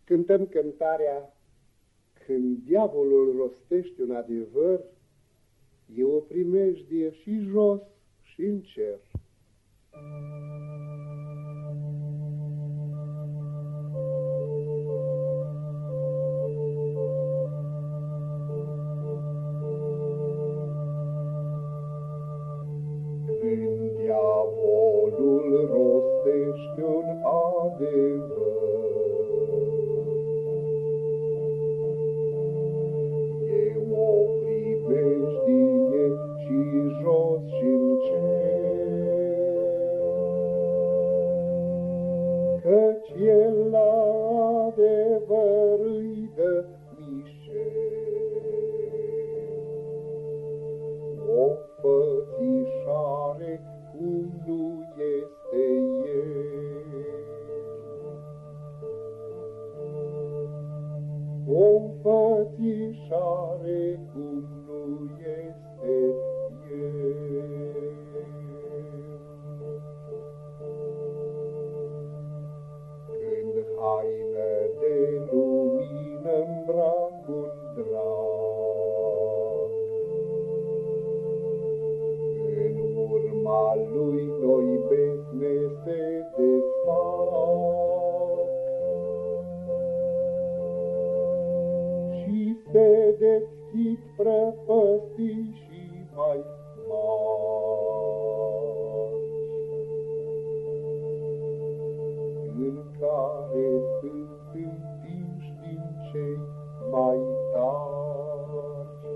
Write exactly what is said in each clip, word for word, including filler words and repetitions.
cântăm cântarea Când diavolul rostește un adevăr, e o primejdie și jos și în cer. Când diavolul rostește un adevăr, e o primejdie și jos și-n cer, căci el la adevăr îi dă mișel. O fățișare cum nu este el, o fățișare cum nu este el. Când haină de lumină îmbrac un drac, în urma lui noi besne se desfac și se deschid prăpăstii și mai mari, în care sunt împinși din cei mai tari,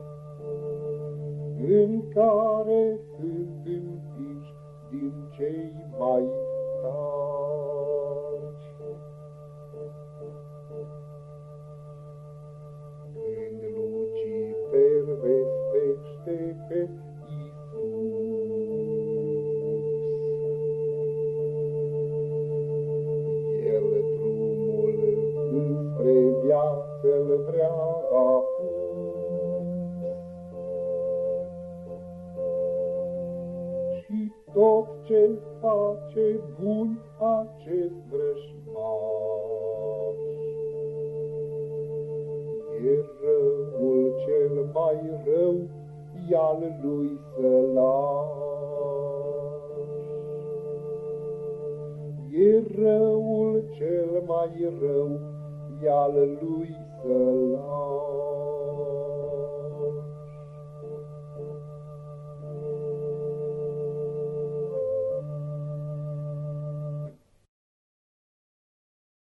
în care sunt împinși din cei mai tari. Când Lucifer vestește pe Iisus, el drumul înspre viață-l vrea apus, și tot ce face bun acest vrăjmaș, e răul cel mai rău, i-al lui să lași. E răul cel mai rău, i-al lui să lași.